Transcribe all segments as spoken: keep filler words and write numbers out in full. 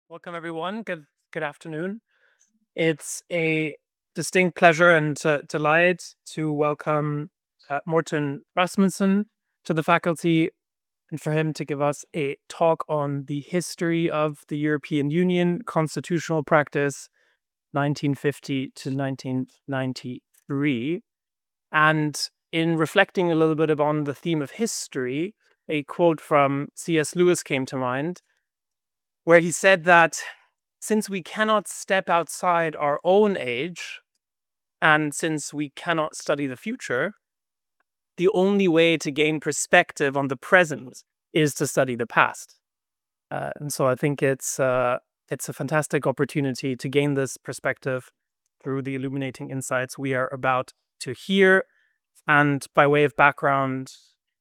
Welcome, everyone. Good, good afternoon. It's a distinct pleasure and uh, delight to welcome uh, Morten Rasmussen to the faculty and for him to give us a talk on the history of the European Union constitutional practice nineteen fifty to nineteen ninety-three. And in reflecting a little bit upon the theme of history, a quote from C S Lewis came to mind, where he said that since we cannot step outside our own age, and since we cannot study the future, the only way to gain perspective on the present is to study the past. Uh, and so I think it's uh, it's a fantastic opportunity to gain this perspective through the illuminating insights we are about to hear. And by way of background,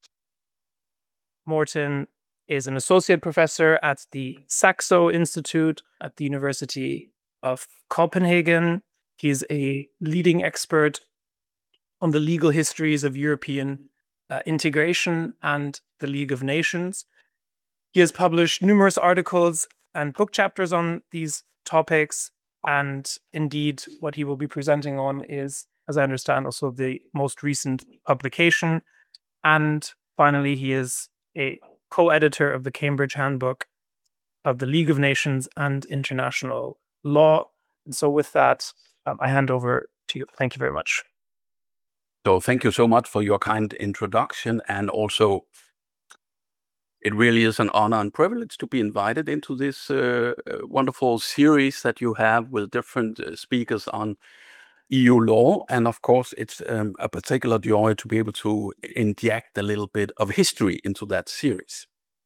Morten is an associate professor at the Saxo Institute at the University of Copenhagen. He's a leading expert on the legal histories of European uh, integration and the League of Nations. He has published numerous articles and book chapters on these topics, and indeed, what he will be presenting on is, as I understand, also the most recent publication. And finally, he is a co-editor of the Cambridge Handbook of the League of Nations and International Law. And so with that, um, I hand over to you. Thank you very much. So thank you so much for your kind introduction. And also, it really is an honor and privilege to be invited into this uh, wonderful series that you have with different uh, speakers on E U law. And of course, it's um, a particular joy to be able to inject a little bit of history into that series.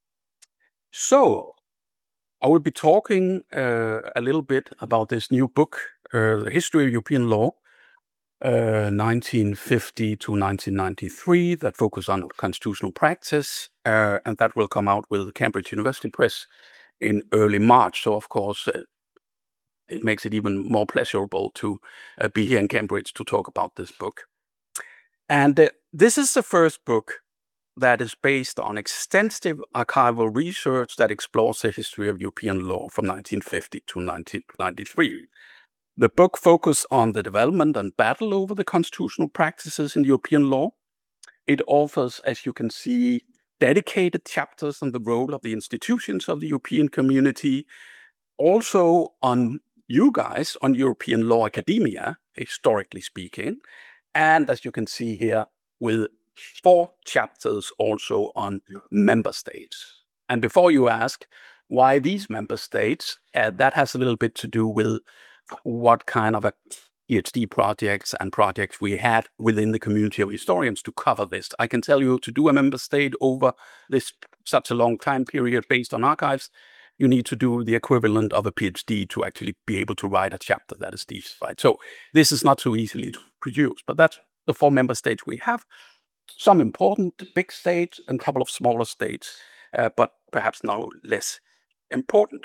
So I will be talking uh, a little bit about this new book, uh, The History of European Law, uh, nineteen fifty to nineteen ninety-three, that focus on constitutional practice, uh, and that will come out with Cambridge University Press in early March. So of course, uh, it makes it even more pleasurable to uh, be here in Cambridge to talk about this book. And uh, this is the first book that is based on extensive archival research that explores the history of European law from nineteen fifty to nineteen ninety-three. The book focuses on the development and battle over the constitutional practices in European law. It offers, as you can see, dedicated chapters on the role of the institutions of the European community, also on you guys, on European law academia, historically speaking, and as you can see here, with four chapters also on member states. And before you ask why these member states, uh, that has a little bit to do with what kind of a PhD projects and projects we had within the community of historians to cover this. I can tell you, to do a member state over this such a long time period based on archives, you need to do the equivalent of a PhD to actually be able to write a chapter that is deep, right? So this is not so easily to produce, but that's the four member states we have. Some important big states and a couple of smaller states, uh, but perhaps no less important.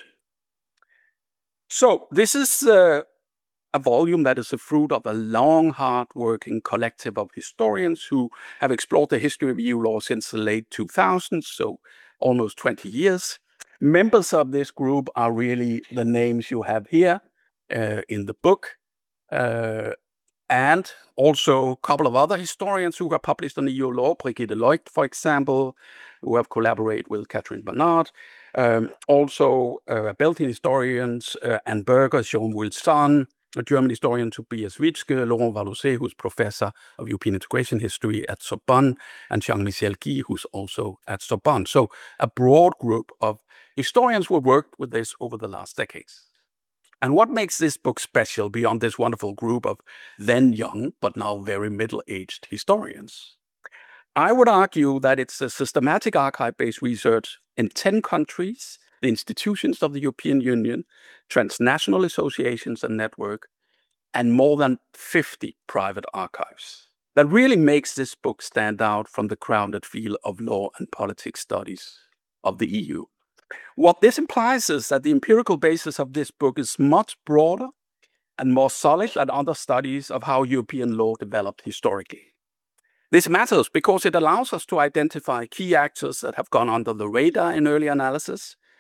So this is uh, a volume that is the fruit of a long, hard-working collective of historians who have explored the history of E U law since the late two thousands, so almost twenty years. Members of this group are really the names you have here uh, in the book, uh, and also a couple of other historians who have published on E U law, Brigitte Leucht, for example, who have collaborated with Catherine Bernard. Um, also, uh, Belgian historians, uh, Anne Berger, Jean Wilson, a German historian, Tobias Witzke, Laurent Valouzet, who's professor of European integration history at Sorbonne, and Jean-Michel Guy, who's also at Sorbonne. So a broad group of historians who have worked with this over the last decades. And what makes this book special beyond this wonderful group of then young, but now very middle-aged historians? I would argue that it's a systematic archive-based research in ten countries, the institutions of the European Union, transnational associations and network, and more than fifty private archives. That really makes this book stand out from the crowded field of law and politics studies of the E U. What this implies is that the empirical basis of this book is much broader and more solid than other studies of how European law developed historically. This matters because it allows us to identify key actors that have gone under the radar in early analysis,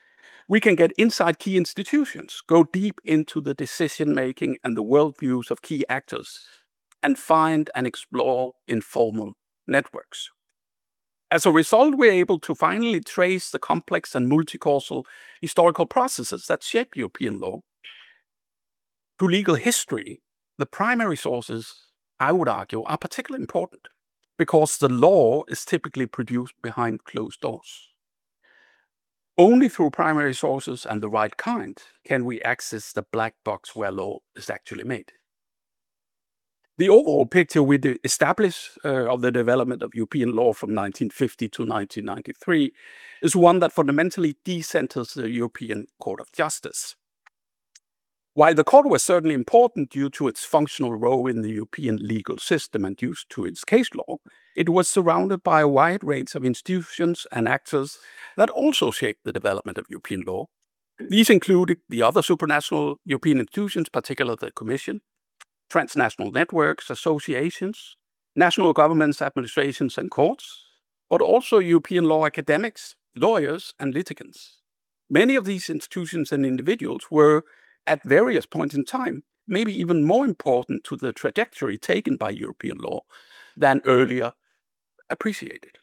We can get inside key institutions, go deep into the decision-making and the worldviews of key actors, and find and explore informal networks. As a result, we're able to finally trace the complex and multi-causal historical processes that shape European law. To legal history, the primary sources, I would argue, are particularly important because the law is typically produced behind closed doors. Only through primary sources and the right kind can we access the black box where law is actually made. The overall picture we establish uh, of the development of European law from nineteen fifty to nineteen ninety-three is one that fundamentally decenters the European Court of Justice. While the court was certainly important due to its functional role in the European legal system and due to its case law, it was surrounded by a wide range of institutions and actors that also shaped the development of European law. These included the other supranational European institutions, particularly the Commission, transnational networks, associations, national governments, administrations, and courts, but also European law academics, lawyers, and litigants. Many of these institutions and individuals were, at various points in time, maybe even more important to the trajectory taken by European law than earlier appreciated.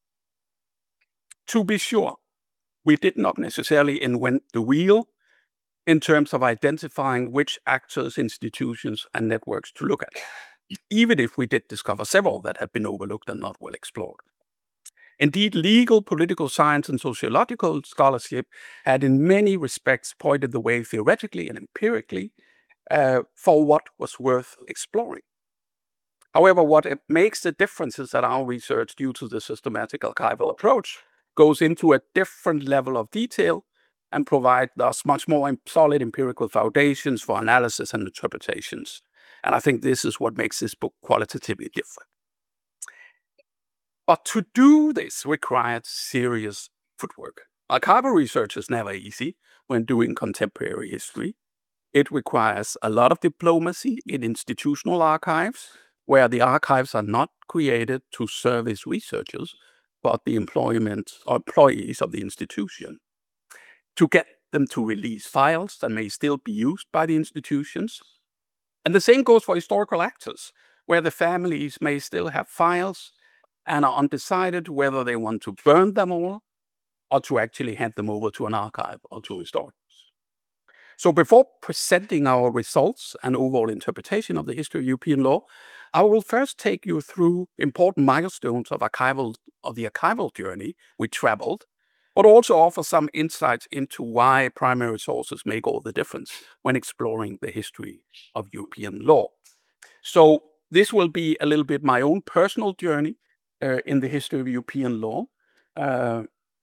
To be sure, we did not necessarily invent the wheel in terms of identifying which actors, institutions, and networks to look at, even if we did discover several that had been overlooked and not well explored. Indeed, legal, political science, and sociological scholarship had in many respects pointed the way theoretically and empirically uh, for what was worth exploring. However, what makes the difference is that our research, due to the systematic archival approach, goes into a different level of detail and provide thus much more solid empirical foundations for analysis and interpretations. And I think this is what makes this book qualitatively different. But to do this required serious footwork. Archival research is never easy when doing contemporary history. It requires a lot of diplomacy in institutional archives, where the archives are not created to service researchers, but the employment or employees of the institution, to get them to release files that may still be used by the institutions. And the same goes for historical actors, where the families may still have files and are undecided whether they want to burn them all or to actually hand them over to an archive or to historians. So before presenting our results and overall interpretation of the history of European law, I will first take you through important milestones of, archival, of the archival journey we traveled, but also offer some insights into why primary sources make all the difference when exploring the history of European law. So this will be a little bit my own personal journey uh, in the history of European law. Uh,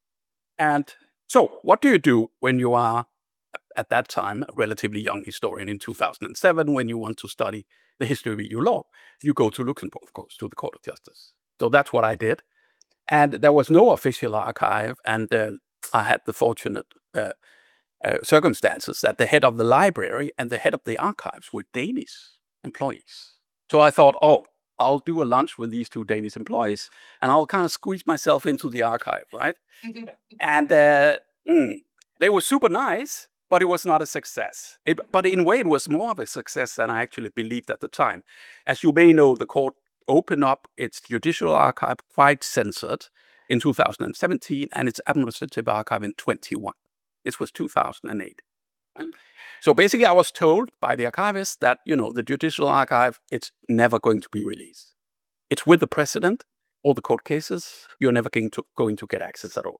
and so what do you do when you are, at that time, a relatively young historian in two thousand seven, when you want to study the history of E U law? You go to Luxembourg, of course, to the Court of Justice. So that's what I did. And there was no official archive, and uh, I had the fortunate uh, uh, circumstances that the head of the library and the head of the archives were Danish employees. So I thought, oh, I'll do a lunch with these two Danish employees, and I'll kind of squeeze myself into the archive, right? and uh, mm, they were super nice, but it was not a success. It, but in a way, it was more of a success than I actually believed at the time. As you may know, the court opened up its judicial archive quite censored in two thousand seventeen and its administrative archive in twenty-one. This was two thousand eight. So basically, I was told by the archivist that, you know, the judicial archive, it's never going to be released. It's with the president, all the court cases, you're never going to, going to get access at all.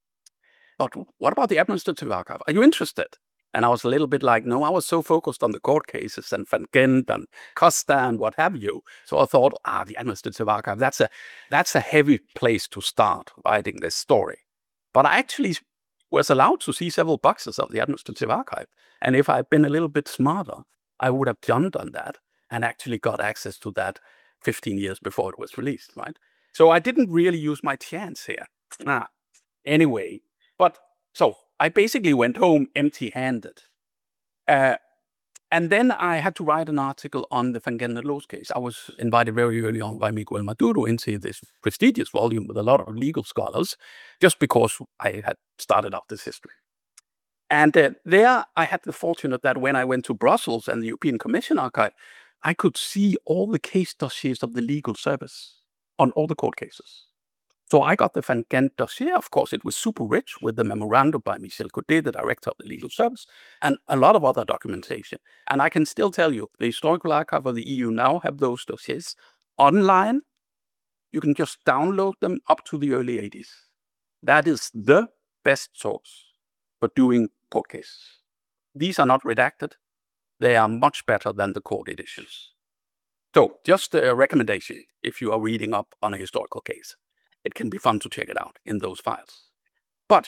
But what about the administrative archive? Are you interested? And I was a little bit like, no, I was so focused on the court cases and Van Gent and Costa and what have you. So I thought, ah, the administrative archive, that's a, that's a heavy place to start writing this story. But I actually was allowed to see several boxes of the administrative archive. And if I'd been a little bit smarter, I would have jumped on that and actually got access to that fifteen years before it was released, right? So I didn't really use my chance here. Ah, anyway, but so I basically went home empty-handed. Uh, and then I had to write an article on the Van Gent and Loos case. I was invited very early on by Miguel Maduro into this prestigious volume with a lot of legal scholars, just because I had started out this history. And uh, there I had the fortune that when I went to Brussels and the European Commission archive, I could see all the case dossiers of the legal service on all the court cases. So I got the Van Ghent dossier. Of course, it was super rich with the memorandum by Michel Godet, the director of the legal service, and a lot of other documentation. And I can still tell you, the Historical Archive of the E U now have those dossiers online. You can just download them up to the early eighties. That is the best source for doing court cases. These are not redacted. They are much better than the court editions. So just a recommendation if you are reading up on a historical case. It can be fun to check it out in those files. But,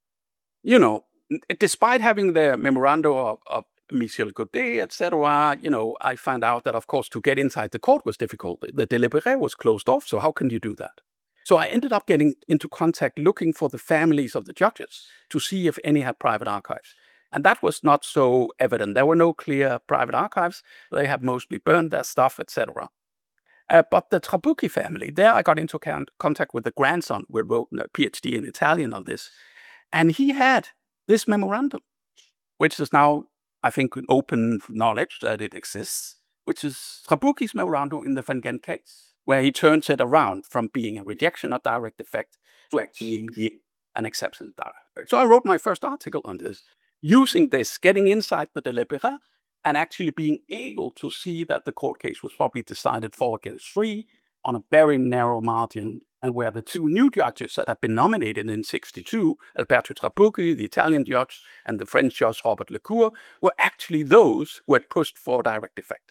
you know, despite having the memorandum of, of Michel Godet, et cetera, you know, I found out that, of course, to get inside the court was difficult. The délibéré was closed off, so how can you do that? So I ended up getting into contact looking for the families of the judges to see if any had private archives. And that was not so evident. There were no clear private archives. They had mostly burned their stuff, et cetera. Uh, but the Trabucchi family, there I got into contact with the grandson, who wrote a PhD in Italian on this. And he had this memorandum, which is now, I think, open knowledge that it exists, which is Trabucchi's memorandum in the Van Ghent case, where he turns it around from being a rejection of direct effect to actually an acceptance of direct effect. So I wrote my first article on this, using this, getting inside the délibéré, and actually being able to see that the court case was probably decided four against three on a very narrow margin, and where the two new judges that had been nominated in sixty-two, Alberto Trabucchi, the Italian judge, and the French judge Robert Lecour, were actually those who had pushed for direct effect.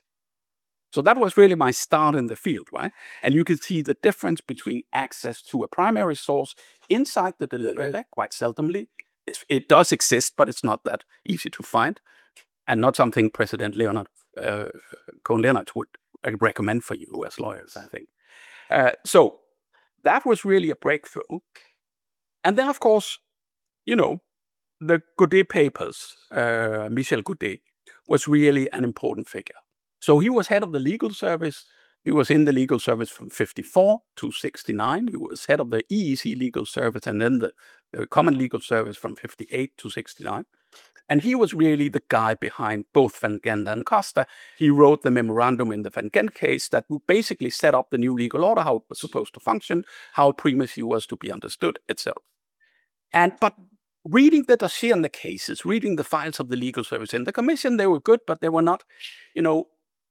So that was really my start in the field, right? And you can see the difference between access to a primary source inside the délibéré, quite seldomly. It does exist, but it's not that easy to find, and not something President Leonard uh, Cohen-Leonard would recommend for you as lawyers, I think. Uh, so that was really a breakthrough. And then, of course, you know, the Godet papers, uh, Michel Godet, was really an important figure. So he was head of the legal service. He was in the legal service from fifty-four to sixty-nine. He was head of the E E C legal service and then the, the common legal service from fifty-eight to sixty-nine. And he was really the guy behind both Van Ghent and Costa. He wrote the memorandum in the Van Ghent case that would basically set up the new legal order, how it was supposed to function, how primacy was to be understood, et cetera. And but reading the dossier on the cases, reading the files of the legal service in the commission, they were good, but they were not, you know,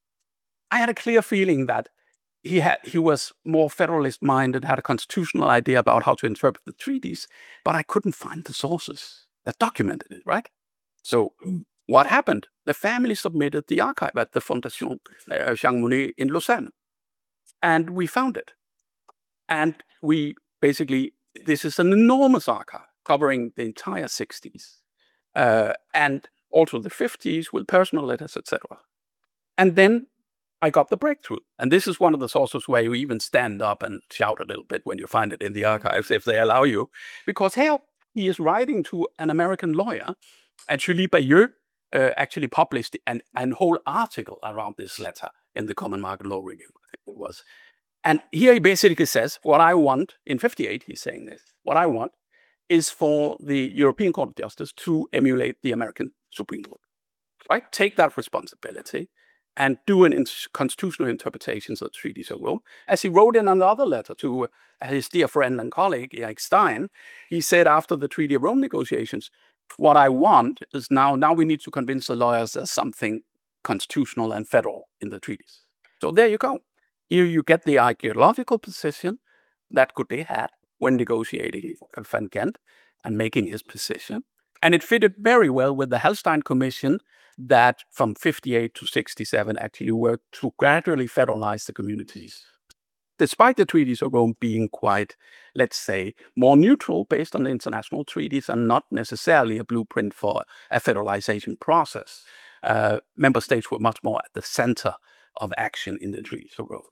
I had a clear feeling that he had he was more federalist-minded, had a constitutional idea about how to interpret the treaties, but I couldn't find the sources that documented it, right? So what happened? The family submitted the archive at the Fondation uh, Jean Monnet in Lausanne, and we found it. And we basically, this is an enormous archive covering the entire sixties uh, and also the fifties with personal letters, et cetera. And then I got the breakthrough. And this is one of the sources where you even stand up and shout a little bit when you find it in the archives, if they allow you, because here he is writing to an American lawyer. And Julie Bayeux uh, actually published an, an whole article around this letter in the Common Market Law Review, I think it was. And here he basically says, what I want, in fifty-eight, he's saying this, what I want is for the European Court of Justice to emulate the American Supreme Court, right? Take that responsibility and do an in constitutional interpretations of the treaties of Rome. As he wrote in another letter to uh, his dear friend and colleague, Erich Stein, he said after the Treaty of Rome negotiations, what I want is now, now we need to convince the lawyers there's something constitutional and federal in the treaties. So there you go. Here you get the ideological position that Godet had when negotiating Van Ghent and making his position. And it fitted very well with the Hallstein Commission that from fifty-eight to sixty-seven actually worked to gradually federalize the communities. Despite the treaties of Rome being quite, let's say, more neutral based on the international treaties and not necessarily a blueprint for a federalization process, uh, member states were much more at the center of action in the treaties of Rome.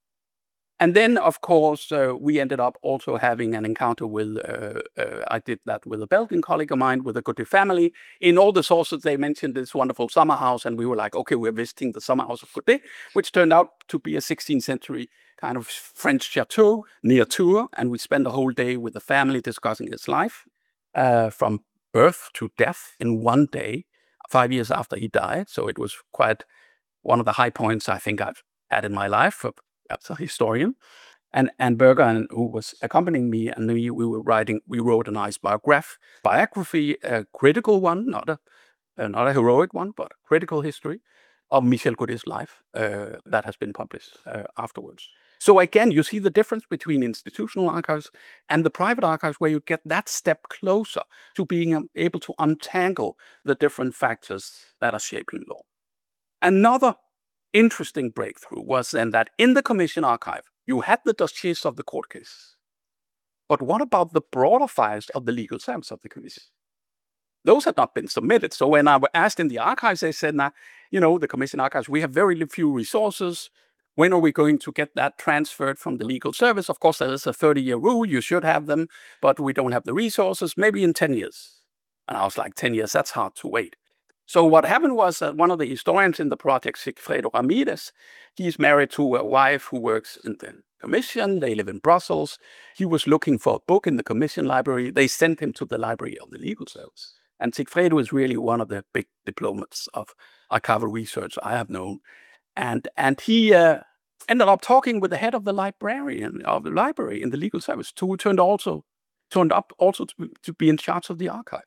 And then, of course, uh, we ended up also having an encounter with, uh, uh, I did that with a Belgian colleague of mine, with the Godet family. In all the sources, they mentioned this wonderful summer house, and we were like, okay, we're visiting the summer house of Godet, which turned out to be a sixteenth century kind of French chateau near Tours, and we spent a whole day with the family discussing his life, uh, from birth to death in one day, five years after he died. So it was quite one of the high points I think I've had in my life as a historian. And and Berger, who was accompanying me, and me, we were writing. We wrote a nice biograph, biography, a critical one, not a uh, not a heroic one, but a critical history of Michel Godet's life uh, that has been published uh, afterwards. So again, you see the difference between institutional archives and the private archives, where you get that step closer to being um, able to untangle the different factors that are shaping law. Another interesting breakthrough was then that in the Commission archive, you had the dossiers of the court case. But what about the broader files of the legal service of the Commission? Those had not been submitted. So when I was asked in the archives, they said, now, you know, the Commission archives, we have very few resources. When are we going to get that transferred from the legal service? Of course, there is a thirty-year rule. You should have them, but we don't have the resources, maybe in ten years. And I was like, ten years, that's hard to wait. So what happened was that one of the historians in the project, Sigfredo Ramirez, he's married to a wife who works in the Commission. They live in Brussels. He was looking for a book in the Commission library. They sent him to the library of the legal service. And Sigfredo is really one of the big diplomats of archival research I have known. And, and he uh, ended up talking with the head of the librarian of the library in the legal service, who turned also turned up also to, to be in charge of the archive.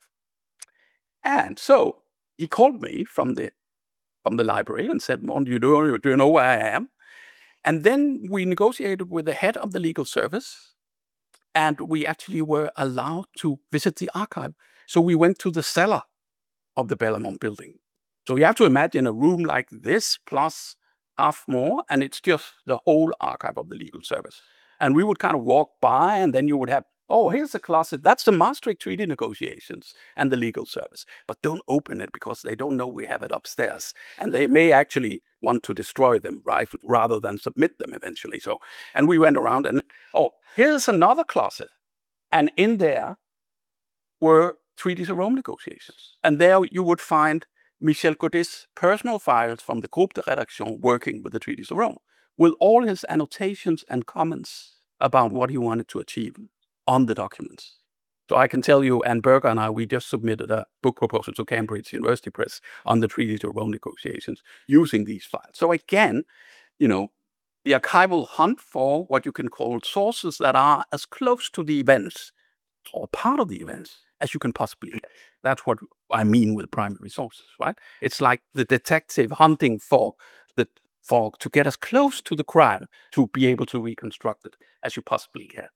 And so he called me from the from the library and said, "Mon, do you know, do you know where I am?" And then we negotiated with the head of the legal service, and we actually were allowed to visit the archive. So we went to the cellar of the Bellarmont building. So you have to imagine a room like this plus half more, and it's just the whole archive of the legal service. And we would kind of walk by, and then you would have, oh, here's a closet. That's the Maastricht Treaty negotiations and the legal service. But don't open it because they don't know we have it upstairs. And they may actually want to destroy them, right, rather than submit them eventually. So, and we went around and, oh, here's another closet. And in there were treaties of Rome negotiations. And there you would find Michel Godet's personal files from the Groupe de Rédaction working with the treaties of Rome, with all his annotations and comments about what he wanted to achieve on the documents. So I can tell you, Anne Berger and I, we just submitted a book proposal to Cambridge University Press on the treaties of Rome negotiations using these files. So again, you know, the archival hunt for what you can call sources that are as close to the events or part of the events as you can possibly get. That's what I mean with primary sources, right? It's like the detective hunting for the for to get as close to the crime to be able to reconstruct it as you possibly can.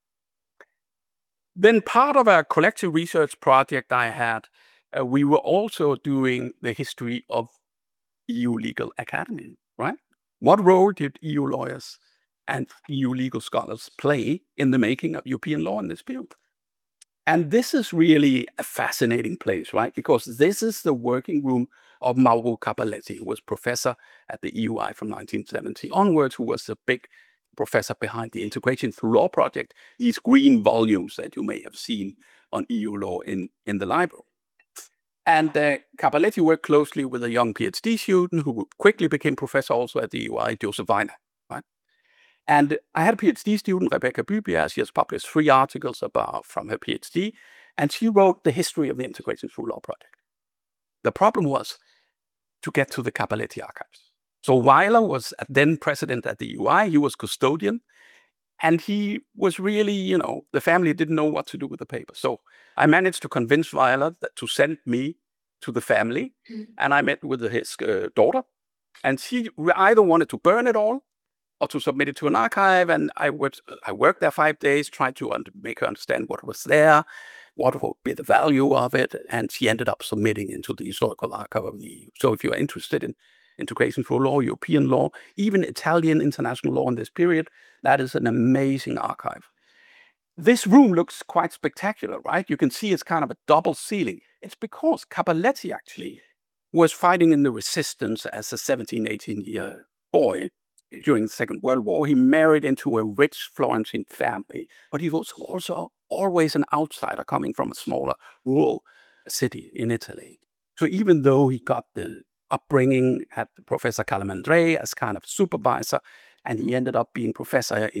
Then part of a collective research project I had, uh, we were also doing the history of E U Legal Academy, right? What role did E U lawyers and E U legal scholars play in the making of European law in this period? And this is really a fascinating place, right? Because this is the working room of Mauro Cappelletti, who was professor at the E U I from nineteen seventy onwards, who was the big professor behind the Integration Through Law project, these green volumes that you may have seen on E U law in, in the library. And uh, Cappelletti worked closely with a young PhD student who quickly became professor also at the E U I, Joseph Weiner, right? And I had a PhD student, Rebecca Bybjerg. She has published three articles about from her PhD, and she wrote the history of the Integration Through Law project. The problem was to get to the Cappelletti archives. So Weiler was then president at the E U I. He was custodian, and he was really, you know, the family didn't know what to do with the paper. So I managed to convince Weiler that to send me to the family, mm-hmm. and I met with his uh, daughter, and she either wanted to burn it all or to submit it to an archive. And I worked, I worked there five days, tried to make her understand what was there, what would be the value of it. And she ended up submitting into the historical archive of the E U. So if you're interested in Integration Through Law, European law, even Italian international law in this period, that is an amazing archive. This room looks quite spectacular, right? You can see it's kind of a double ceiling. It's because Cappelletti actually was fighting in the resistance as a seventeen, eighteen year boy. During the Second World War, he married into a rich Florentine family, but he was also always an outsider coming from a smaller rural city in Italy. So even though he got the upbringing at Professor Calamandrei as kind of supervisor, and he ended up being professor in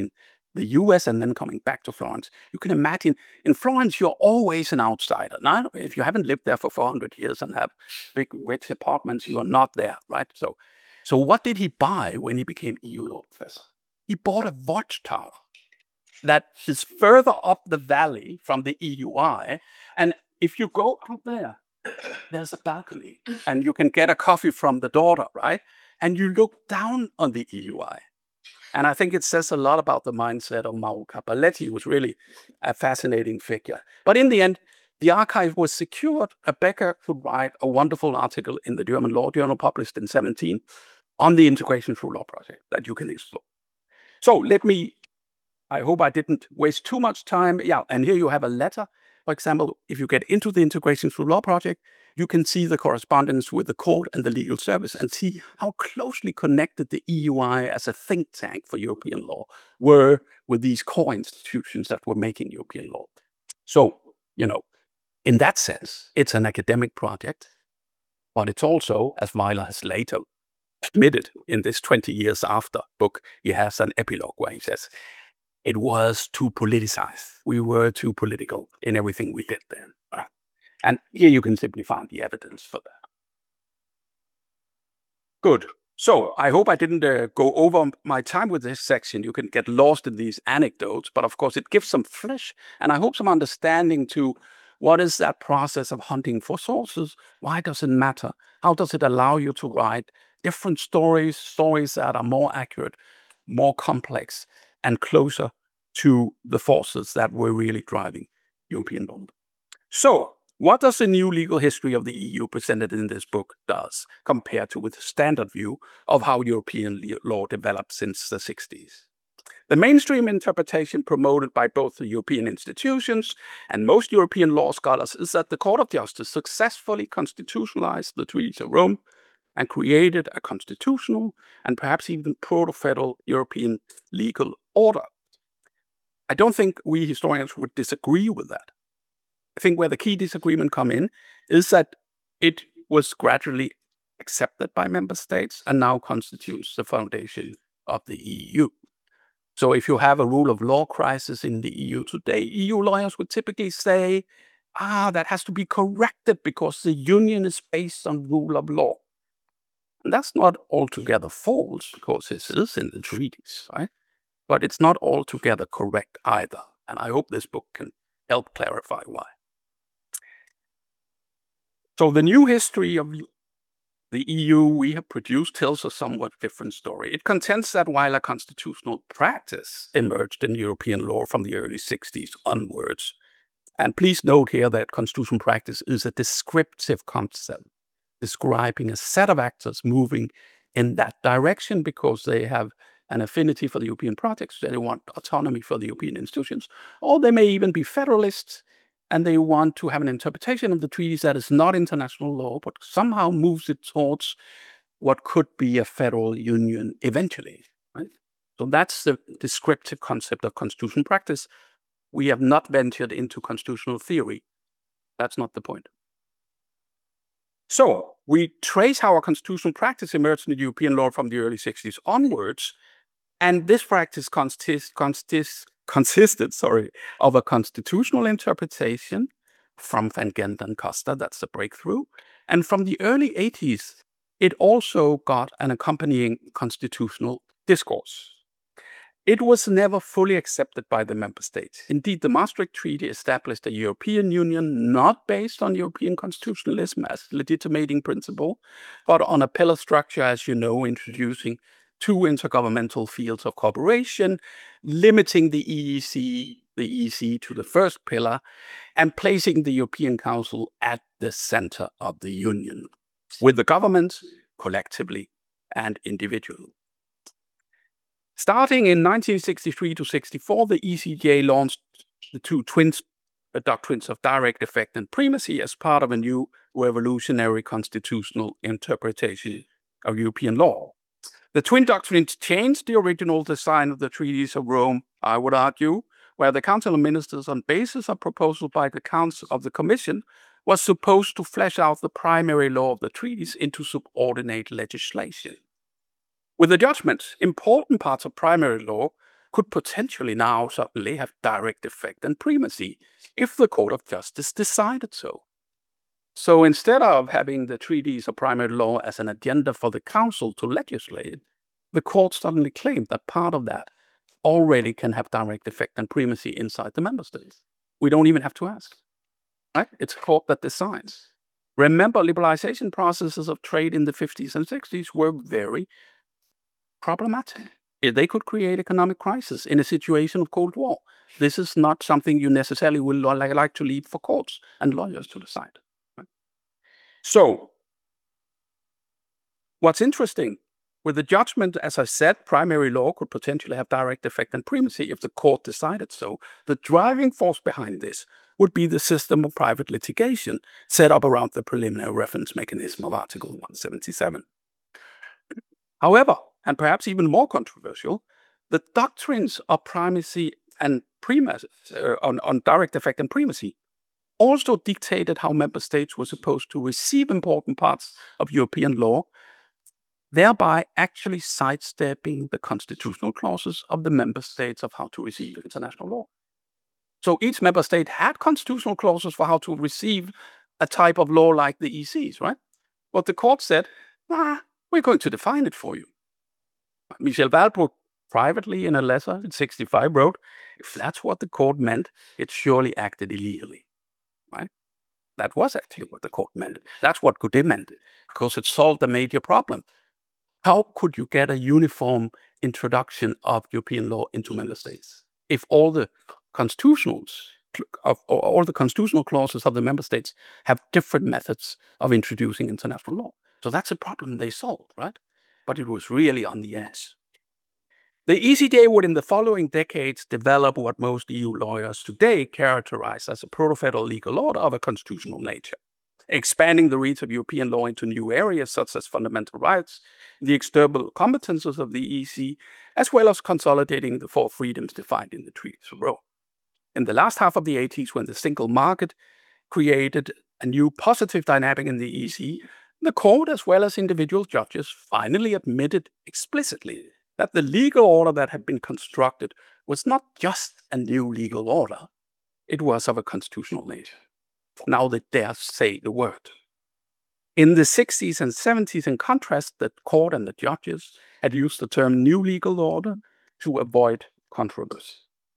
the U S and then coming back to Florence, you can imagine in Florence, you're always an outsider. Now, if you haven't lived there for four hundred years and have big rich apartments, you are not there, right? So, so what did he buy when he became E U law professor? He bought a watchtower that is further up the valley from the E U I. And if you go out there, there's a balcony and you can get a coffee from the daughter, right? And you look down on the E U I. And I think it says a lot about the mindset of Mauro Cappelletti, who was really a fascinating figure. But in the end, the archive was secured. A Becker could write a wonderful article in the German Law Journal published in seventeen on the Integration Through Law project that you can explore. So let me, I hope I didn't waste too much time. Yeah, and here you have a letter. For example, if you get into the Integration Through Law project, you can see the correspondence with the court and the legal service and see how closely connected the E U I as a think tank for European law were with these core institutions that were making European law. So, you know, in that sense, it's an academic project, but it's also, as Weiler has later admitted in this twenty years after book, he has an epilogue where he says, it was too politicized. We were too political in everything we did then. And here you can simply find the evidence for that. Good. So I hope I didn't uh, go over my time with this section. You can get lost in these anecdotes, but of course it gives some flesh and I hope some understanding to what is that process of hunting for sources? Why does it matter? How does it allow you to write different stories, stories that are more accurate, more complex, and closer to the forces that were really driving European law? So, what does the new legal history of the E U presented in this book does compared to with the standard view of how European law developed since the sixties? The mainstream interpretation promoted by both the European institutions and most European law scholars is that the Court of Justice successfully constitutionalized the Treaties of Rome and created a constitutional and perhaps even proto-federal European legal order. I don't think we historians would disagree with that. I think where the key disagreement come in is that it was gradually accepted by member states and now constitutes the foundation of the E U. So if you have a rule of law crisis in the E U today, E U lawyers would typically say, ah, that has to be corrected because the union is based on rule of law. And that's not altogether false because this is in the treaties, right? But it's not altogether correct either. And I hope this book can help clarify why. So the new history of the E U we have produced tells a somewhat different story. It contends that while a constitutional practice emerged in European law from the early sixties onwards, and please note here that constitutional practice is a descriptive concept, describing a set of actors moving in that direction because they have an affinity for the European projects, they want autonomy for the European institutions, or they may even be federalists, and they want to have an interpretation of the treaties that is not international law, but somehow moves it towards what could be a federal union eventually. Right? So that's the descriptive concept of constitutional practice. We have not ventured into constitutional theory. That's not the point. So we trace how our constitutional practice emerged in the European law from the early sixties onwards, and this practice consist, consist, consisted sorry, of a constitutional interpretation from Van Gent and Costa, that's the breakthrough, and from the early eighties, it also got an accompanying constitutional discourse. It was never fully accepted by the member states. Indeed, the Maastricht Treaty established a European Union not based on European constitutionalism as legitimating principle, but on a pillar structure, as you know, introducing two intergovernmental fields of cooperation, limiting the E E C, the E C to the first pillar, and placing the European Council at the center of the Union, with the governments collectively and individually. Starting in nineteen sixty-three to sixty-four, the E C J launched the two twin doctrines of direct effect and primacy as part of a new revolutionary constitutional interpretation of European law. The twin doctrines changed the original design of the Treaties of Rome, I would argue, where the Council of Ministers, on basis of proposal by the Council of the Commission, was supposed to flesh out the primary law of the treaties into subordinate legislation. With the judgment, important parts of primary law could potentially now suddenly have direct effect and primacy if the Court of Justice decided so. So instead of having the treaties of primary law as an agenda for the council to legislate, the court suddenly claimed that part of that already can have direct effect and primacy inside the member states. We don't even have to ask. Right? It's a court that decides. Remember, liberalization processes of trade in the fifties and sixties were very problematic. They could create economic crisis in a situation of Cold War. This is not something you necessarily will like to leave for courts and lawyers to decide. Right? So, what's interesting, with the judgment, as I said, primary law could potentially have direct effect and primacy if the court decided so. The driving force behind this would be the system of private litigation set up around the preliminary reference mechanism of Article one seventy-seven. However, and perhaps even more controversial, the doctrines of primacy and primacy, uh, on, on direct effect and primacy also dictated how member states were supposed to receive important parts of European law, thereby actually sidestepping the constitutional clauses of the member states of how to receive international law. So each member state had constitutional clauses for how to receive a type of law like the E Cs, right? But the court said, ah, we're going to define it for you. Michel Walbrook privately in a letter in sixty-five wrote, if that's what the court meant, it surely acted illegally, right? That was actually what the court meant. That's what Godet meant, because it solved a major problem. How could you get a uniform introduction of European law into member states if all the constitutionals of all the constitutional clauses of the member states have different methods of introducing international law? So that's a problem they solved, right? But it was really on the edge. The E C J would in the following decades develop what most E U lawyers today characterize as a proto-federal legal order of a constitutional nature, expanding the reach of European law into new areas such as fundamental rights, the external competences of the E C, as well as consolidating the four freedoms defined in the Treaties of Rome. In the last half of the eighties, when the single market created a new positive dynamic in the E C, the court, as well as individual judges, finally admitted explicitly that the legal order that had been constructed was not just a new legal order, it was of a constitutional nature. Now they dare say the word. In the sixties and seventies, in contrast, the court and the judges had used the term new legal order to avoid controversy.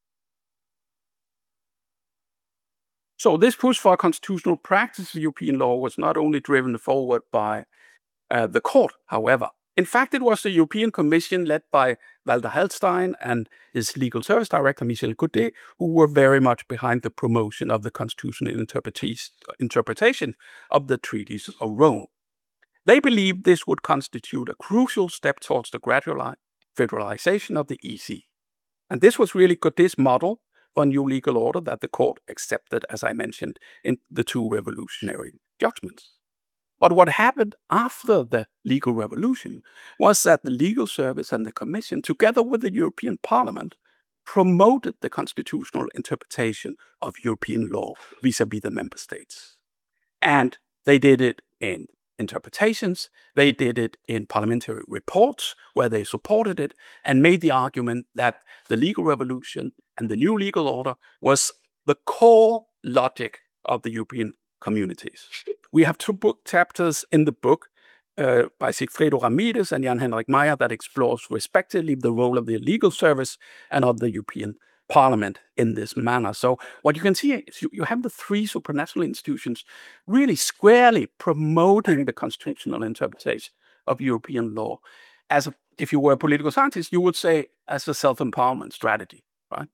So this push for a constitutional practice of European law was not only driven forward by uh, the court, however. In fact, it was the European Commission led by Walter Hallstein and his legal service director, Michel Godet, who were very much behind the promotion of the constitutional interpretation of the Treaties of Rome. They believed this would constitute a crucial step towards the gradual federalization of the E C. And this was really Godet's model for a new legal order that the court accepted, as I mentioned, in the two revolutionary judgments. But what happened after the legal revolution was that the legal service and the Commission, together with the European Parliament, promoted the constitutional interpretation of European law vis-à-vis the member states. And they did it in interpretations, they did it in parliamentary reports where they supported it and made the argument that the legal revolution and the new legal order was the core logic of the European communities. We have two book chapters in the book uh, by Sigfredo Ramirez and Jan-Henrik Meyer that explores respectively the role of the legal service and of the European Parliament in this manner. So what you can see is you, you have the three supranational institutions really squarely promoting the constitutional interpretation of European law. As a, if you were a political scientist, you would say as a self-empowerment strategy, right?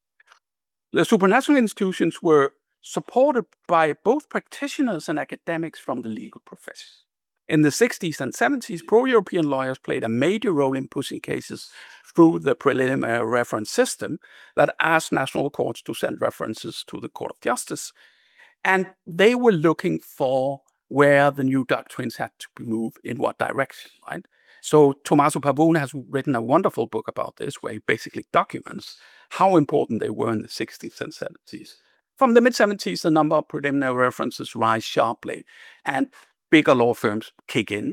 The supranational institutions were supported by both practitioners and academics from the legal profession. In the sixties and seventies, pro-European lawyers played a major role in pushing cases through the preliminary reference system that asked national courts to send references to the Court of Justice. And they were looking for where the new doctrines had to move in what direction, right? So Tommaso Pavone has written a wonderful book about this, where he basically documents how important they were in the sixties and seventies. From the mid-seventies, the number of preliminary references rise sharply, and bigger law firms kick in.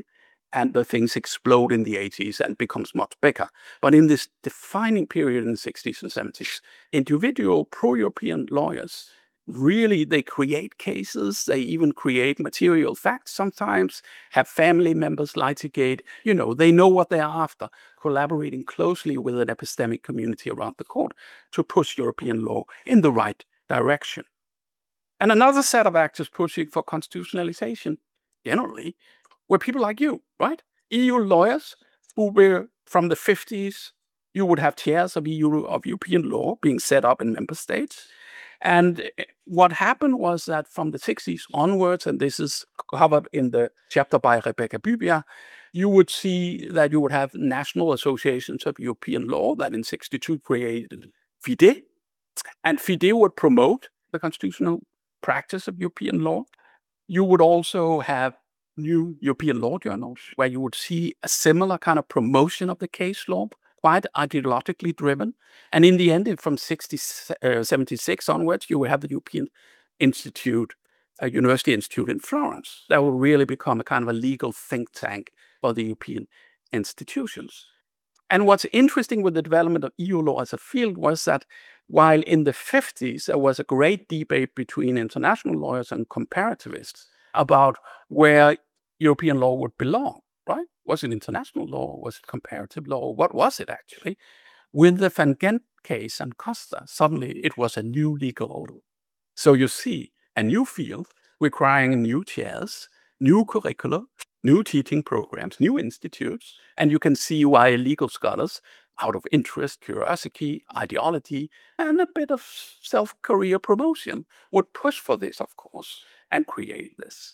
and the things explode in the eighties and becomes much bigger. But in this defining period in the sixties and seventies, individual pro-European lawyers really, they create cases, they even create material facts sometimes, have family members litigate, you know, they know what they're after, collaborating closely with an epistemic community around the court to push European law in the right direction. And another set of actors pushing for constitutionalization, generally, were people like you, right? E U lawyers who were from the fifties. You would have chairs of E U of European law being set up in member states. And what happened was that from the sixties onwards, and this is covered in the chapter by Rebecca Bybia, you would see that you would have national associations of European law that in sixty-two created FIDE, and FIDE would promote the constitutional practice of European law. You would also have new European law journals where you would see a similar kind of promotion of the case law, quite ideologically driven. And in the end, from sixty, uh, seventy-six onwards, you will have the European Institute, a University Institute in Florence, that will really become a kind of a legal think tank for the European institutions. And what's interesting with the development of E U law as a field was that while in the fifties, there was a great debate between international lawyers and comparativists about where European law would belong, right? Was it international law? Was it comparative law? What was it actually? With the Van Gent case and Costa, suddenly it was a new legal order. So you see a new field requiring new chairs, new curricula, new teaching programs, new institutes, and you can see why legal scholars, out of interest, curiosity, ideology, and a bit of self-career promotion, would push for this, of course, and create this.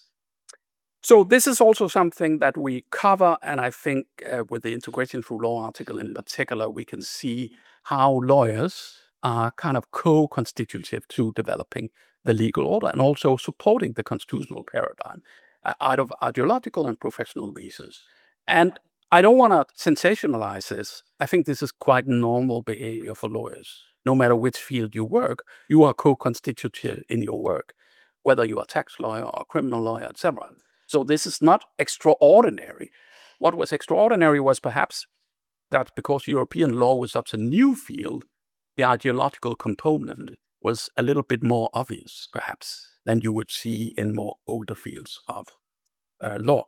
So this is also something that we cover, and I think uh, with the Integration Through Law article in particular, we can see how lawyers are kind of co-constitutive to developing the legal order and also supporting the constitutional paradigm uh, out of ideological and professional reasons. And I don't want to sensationalize this. I think this is quite normal behavior for lawyers. No matter which field you work, you are co-constitutive in your work, whether you are a tax lawyer or a criminal lawyer, et cetera. So this is not extraordinary. What was extraordinary was perhaps that because European law was such a new field, the ideological component was a little bit more obvious, perhaps, than you would see in more older fields of uh, law.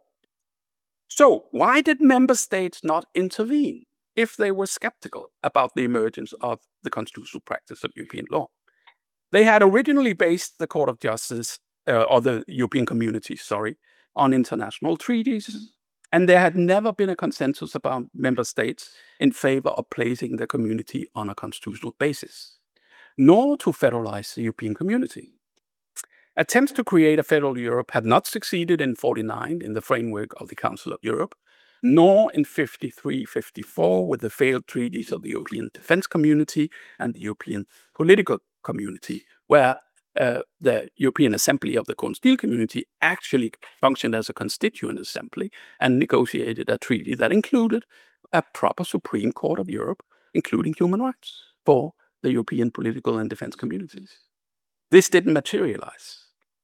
So why did member states not intervene if they were skeptical about the emergence of the constitutional practice of European law? They had originally based the Court of Justice, uh, or the European Community, sorry, on international treaties, and there had never been a consensus about member states in favor of placing the community on a constitutional basis, nor to federalize the European Community. Attempts to create a federal Europe had not succeeded in forty-nine in the framework of the Council of Europe, nor in fifty-three fifty-four with the failed treaties of the European Defence Community and the European Political Community, where uh, the European Assembly of the Constitutional Community actually functioned as a constituent assembly and negotiated a treaty that included a proper Supreme Court of Europe, including human rights for the European political and defense communities. This didn't materialize.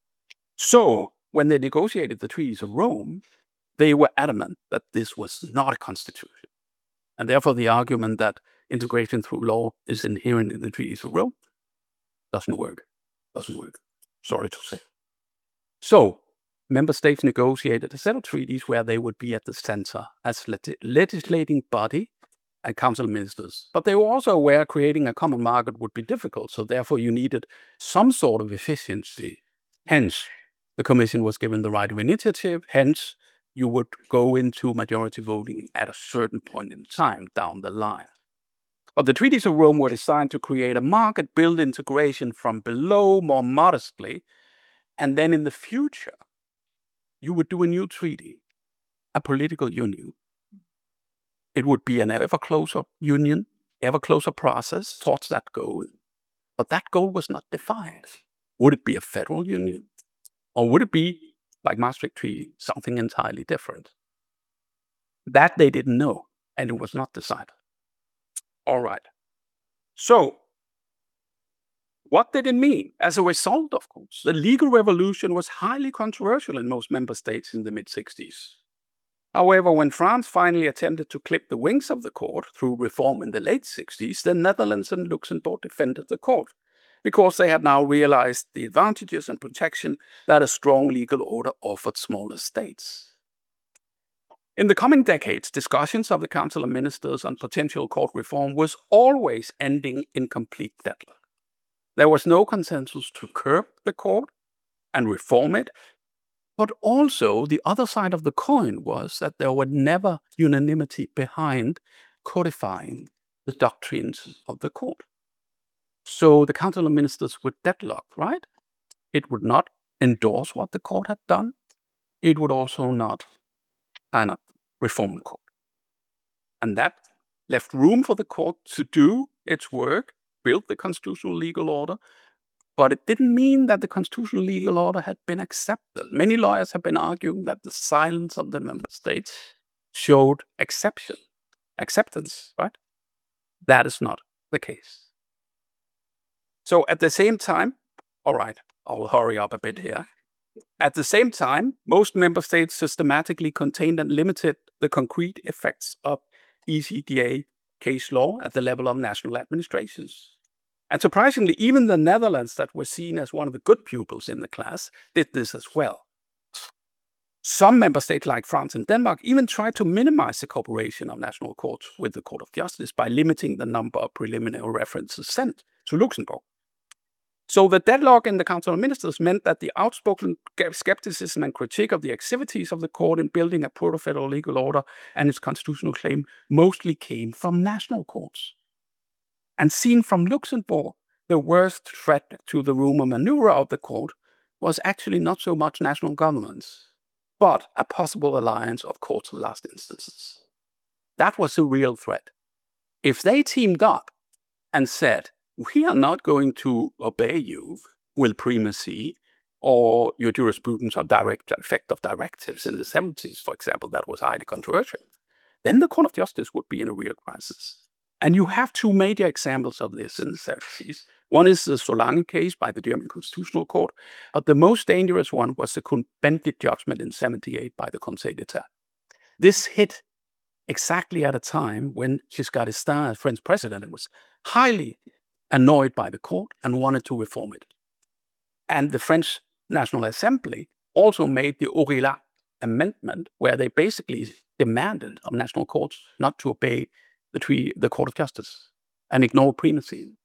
So when they negotiated the treaties of Rome, they were adamant that this was not a constitution. And therefore the argument that integration through law is inherent in the treaties of Rome doesn't work. Doesn't work. Sorry to say. So member states negotiated a set of treaties where they would be at the center as leg- legislating body and council ministers. But they were also aware creating a common market would be difficult. So therefore you needed some sort of efficiency. Hence, the Commission was given the right of initiative. Hence, you would go into majority voting at a certain point in time down the line. But the treaties of Rome were designed to create a market-built integration from below more modestly, and then in the future, you would do a new treaty, a political union. It would be an ever closer union, ever closer process towards that goal. But that goal was not defined. Would it be a federal union? Or would it be, like Maastricht Treaty, something entirely different? That they didn't know, and it was not decided. All right. So, what did it mean? As a result, of course, the legal revolution was highly controversial in most member states in the mid-sixties. However, when France finally attempted to clip the wings of the court through reform in the late sixties, the Netherlands and Luxembourg defended the court because they had now realized the advantages and protection that a strong legal order offered smaller states. In the coming decades, discussions of the Council of Ministers on potential court reform was always ending in complete deadlock. There was no consensus to curb the court and reform it, but also the other side of the coin was that there was never unanimity behind codifying the doctrines of the court. So the Council of Ministers were deadlocked, right? It would not endorse what the court had done. It would also not kind of reform the court. And that left room for the court to do its work, build the constitutional legal order, but it didn't mean that the constitutional legal order had been accepted. Many lawyers have been arguing that the silence of the member states showed exception, acceptance, right? That is not the case. So at the same time, all right, I'll hurry up a bit here. At the same time, most member states systematically contained and limited the concrete effects of E C D A case law at the level of national administrations. And surprisingly, even the Netherlands, that were seen as one of the good pupils in the class, did this as well. Some member states, like France and Denmark, even tried to minimize the cooperation of national courts with the Court of Justice by limiting the number of preliminary references sent to Luxembourg. So the deadlock in the Council of Ministers meant that the outspoken skepticism and critique of the activities of the court in building a proto-federal legal order and its constitutional claim mostly came from national courts. And seen from Luxembourg, the worst threat to the room of maneuver of the court was actually not so much national governments, but a possible alliance of courts of last instances. That was the real threat. If they teamed up and said, we are not going to obey you with primacy or your jurisprudence or direct effect of directives in the seventies, for example, that was highly controversial, then the Court of Justice would be in a real crisis. And you have two major examples of this in the seventies. One is the Solange case by the German Constitutional Court, but the most dangerous one was the Cohn-Bendit judgment in seventy-eight by the Conseil d'État. This hit exactly at a time when Giscard d'Estaing, as French president, was highly annoyed by the court and wanted to reform it. And the French National Assembly also made the Aurillac Amendment, where they basically demanded of national courts not to obey the, the Court of Justice and ignore primacy.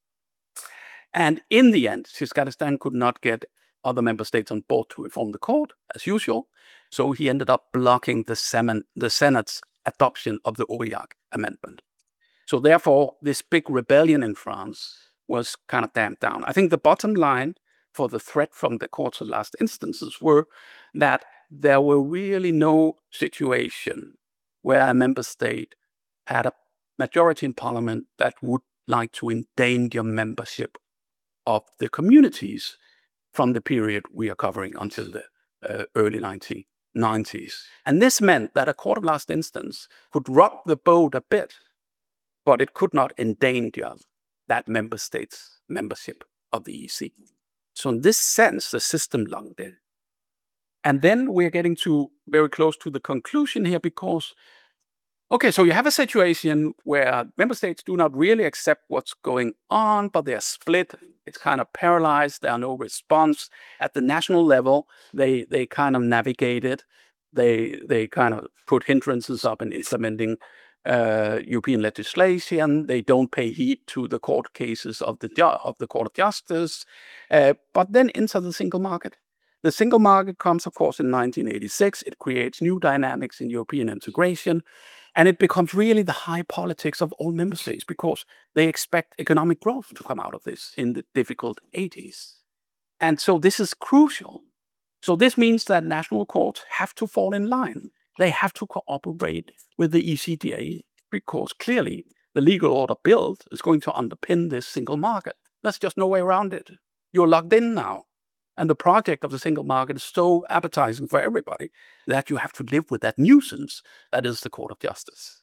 And in the end, Giscard d'Estaing could not get other member states on board to reform the court, as usual, so he ended up blocking the, Semen, the Senate's adoption of the Aurillac Amendment. So therefore, this big rebellion in France was kind of damped down. I think the bottom line for the threat from the courts of last instances were that there were really no situation where a member state had a majority in parliament that would like to endanger membership of the communities from the period we are covering until the uh, early nineteen nineties. And this meant that a court of last instance could rock the boat a bit, but it could not endanger that member state's membership of the E C. So in this sense, the system locked in. And then we're getting to very close to the conclusion here because, okay, so you have a situation where member states do not really accept what's going on, but they're split. It's kind of paralyzed. There are no response. At the national level, they, they kind of navigate it. They, they kind of put hindrances up in implementing Uh, European legislation. They don't pay heed to the court cases of the of the Court of Justice, uh, but then enter the single market. The single market comes, of course, in nineteen eighty-six. It creates new dynamics in European integration, and it becomes really the high politics of all member states because they expect economic growth to come out of this in the difficult eighties. And so this is crucial. So this means that national courts have to fall in line. They have to cooperate with the E C D A because clearly the legal order built is going to underpin this single market. There's just no way around it. You're locked in now. And the project of the single market is so appetizing for everybody that you have to live with that nuisance that is the Court of Justice.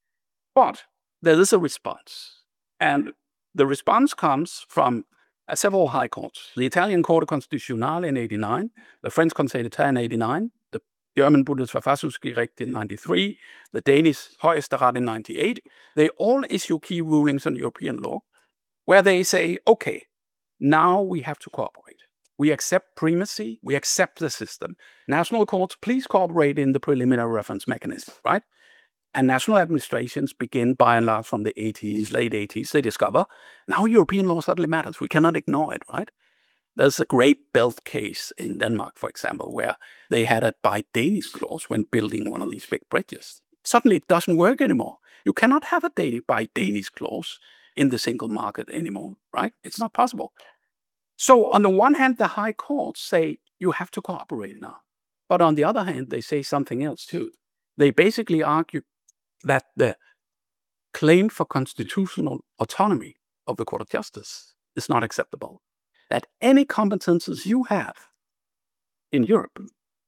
But there is a response. And the response comes from uh, several high courts. The Italian Corte Costituzionale in eighty-nine, the French Conseil d'État in eighty-nine, the German Bundesverfassungsgericht in ninety-three, the Danish Højesteret in ninety-eight, they all issue key rulings on European law where they say, okay, now we have to cooperate. We accept primacy, we accept the system. National courts, please cooperate in the preliminary reference mechanism, right? And national administrations begin by and large from the eighties, late eighties, they discover, now European law suddenly matters. We cannot ignore it, right? There's a great Belt case in Denmark, for example, where they had a by Danish clause when building one of these big bridges. Suddenly it doesn't work anymore. You cannot have a by Danish clause in the single market anymore, right? It's not possible. So on the one hand, the high courts say you have to cooperate now. But on the other hand, they say something else too. They basically argue that the claim for constitutional autonomy of the Court of Justice is not acceptable. That any competences you have in Europe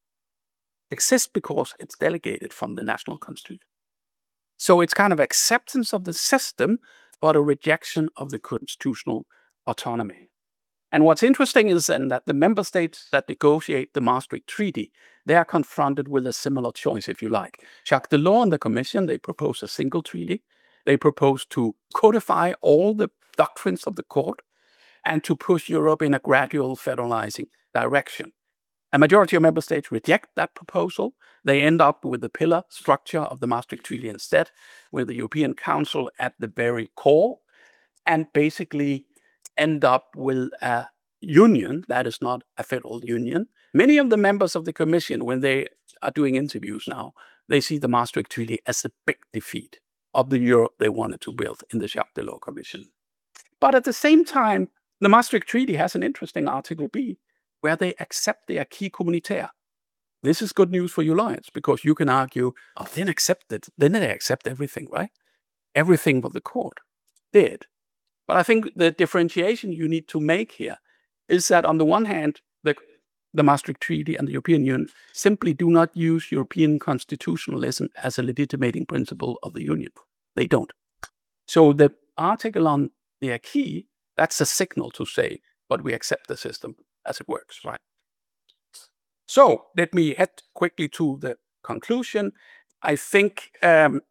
exist because it's delegated from the national constitution. So it's kind of acceptance of the system, but a rejection of the constitutional autonomy. And what's interesting is then that the member states that negotiate the Maastricht Treaty, they are confronted with a similar choice, if you like. Jacques Delors and the Commission, they propose a single treaty. They propose to codify all the doctrines of the court and to push Europe in a gradual federalizing direction. A majority of member states reject that proposal. They end up with the pillar structure of the Maastricht Treaty instead, with the European Council at the very core, and basically end up with a union that is not a federal union. Many of the members of the Commission, when they are doing interviews now, they see the Maastricht Treaty as a big defeat of the Europe they wanted to build in the Jacques Delors Commission. But at the same time, the Maastricht Treaty has an interesting Article B, where they accept the acquis communautaire. This is good news for you lawyers, because you can argue, oh, they didn't accept it. Then they accept everything, right? Everything but the court did. But I think the differentiation you need to make here is that on the one hand, the, the Maastricht Treaty and the European Union simply do not use European constitutionalism as a legitimating principle of the Union. They don't. So the article on the acquis, that's a signal to say, but we accept the system as it works, right? So let me head quickly to the conclusion. I think, um,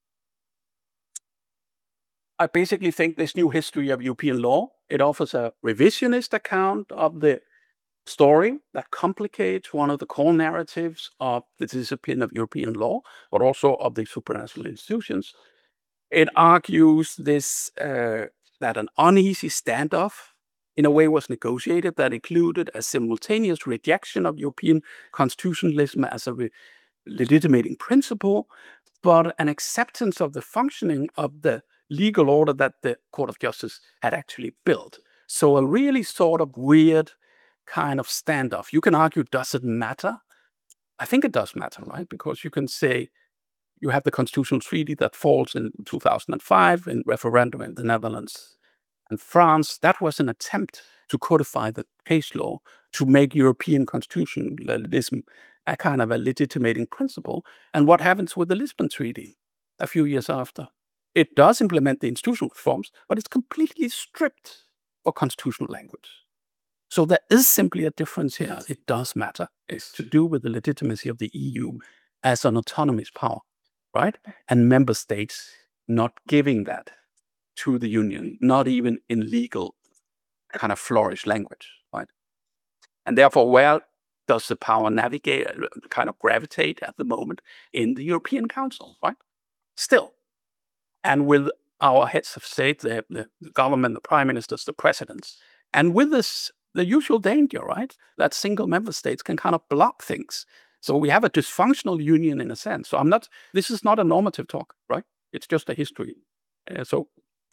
I basically think this new history of European law, it offers a revisionist account of the story that complicates one of the core narratives of the discipline of European law, but also of the supranational institutions. It argues this, uh, that an uneasy standoff in a way was negotiated that included a simultaneous rejection of European constitutionalism as a legitimating principle, but an acceptance of the functioning of the legal order that the Court of Justice had actually built. So a really sort of weird kind of standoff. You can argue, does it matter? I think it does matter, right? Because you can say you have the constitutional treaty that falls in two thousand five in referendum in the Netherlands and France. That was an attempt to codify the case law to make European constitutionalism a kind of a legitimating principle. And what happens with the Lisbon Treaty a few years after? It does implement the institutional reforms, but it's completely stripped of constitutional language. So there is simply a difference here. It does matter. It's to do with the legitimacy of the E U as an autonomous power, right? And member states not giving that to the Union, not even in legal kind of flourish language, right? And therefore, where does the power navigate, kind of gravitate at the moment? In the European Council, right? Still. And with our heads of state, the, the, the government, the prime ministers, the presidents, and with this, the usual danger, right? That single member states can kind of block things. So we have a dysfunctional union in a sense. So I'm not, this is not a normative talk, right? It's just a history. Uh, so,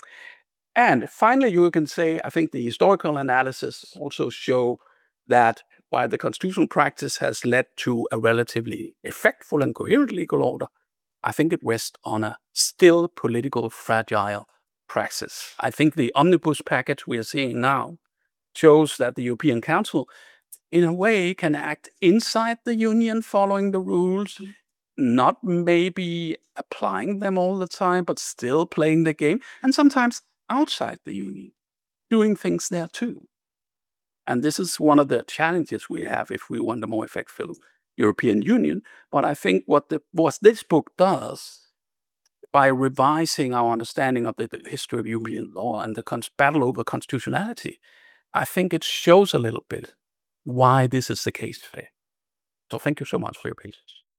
and finally, you can say, I think the historical analysis also show that while the constitutional practice has led to a relatively effectful and coherent legal order, I think it rests on a still political fragile praxis. I think the omnibus package we are seeing now shows that the European Council, in a way, can act inside the Union following the rules, not maybe applying them all the time, but still playing the game, and sometimes outside the Union, doing things there too. And this is one of the challenges we have if we want a more effective European Union. But I think what the what this book does, by revising our understanding of the, the history of European law and the cons- battle over constitutionality, I think it shows a little bit why this is the case today. So thank you so much for your patience.